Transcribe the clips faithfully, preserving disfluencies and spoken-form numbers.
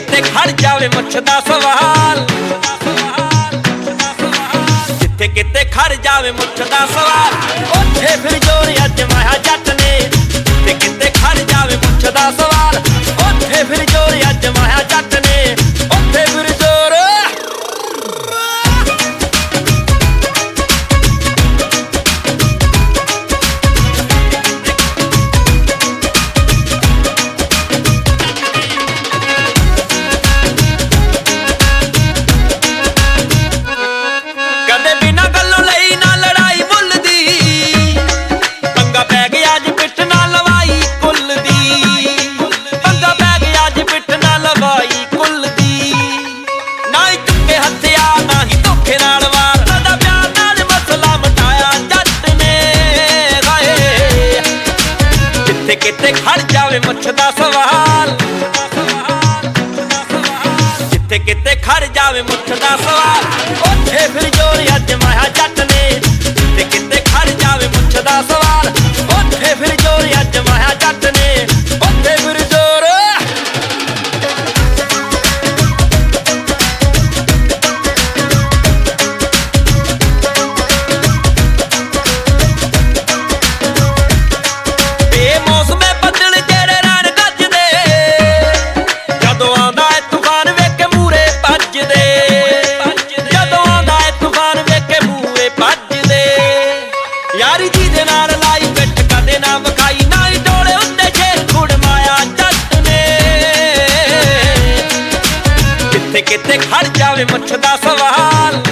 किते खड़ जावे मुछ दा सवाल, जिथे किते खड़ जावे मुछ दा सवाल, उत्थे फिर जोर अजमाया जट ने। जिथे किते खड़ जावे मुछ दा सवाल, उत्थे फिर जोर अजमाया जट ने। उत्थे फिर जोर किते खड़ जावे मुछ दा सवाल, जिथे किते खड़ जावे मुछ दा सवाल, उत्थे फिर जोर अजमाया जट ने। जिथे किते खड़ जावे मुछ दा सवाल, उत्थे फिर जोर अजमाया जट ने। उत्थे फिर जोर यारी जी दे नाल लाई पिट कदे ना विखाई, ना ही डोले उत्ते शेर खुड़माया जट ने। जिथे किते खड़ जावे मुछ दा सवाल,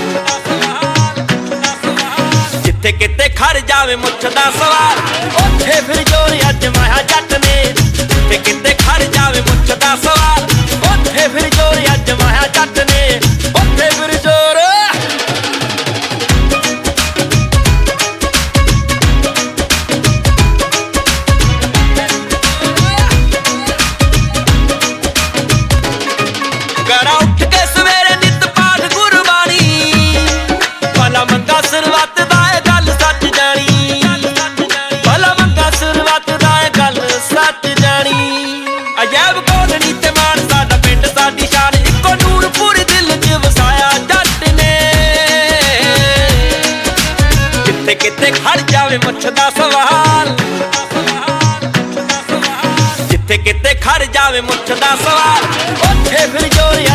जिथे किते खड़ जावे मुछ दा सवाल, उत्थे फिर जोर अजमाया जट ने। जिथे किते खड़ जावे मुछ दा सवाल, उत्थे फिर जोर अजमाया जट ने। उत्थे फिर जोर करा उठ के सवेरे नित पाठ गुरबाणी, भला मंगा सुरवत दा ए गल सच जानी। भला मंगा सुरवत दा ए गल सच जानी। अजैब कोटनी ते मान साडा पिंड साडी शान, इक्को नूर पूरी दिल च वसाया जट ने। जिथे किते खड़ जावे मुछ दा सवाल, जिथे किते खड़ जावे मुछ दा सवाल, उत्थे फिर जोर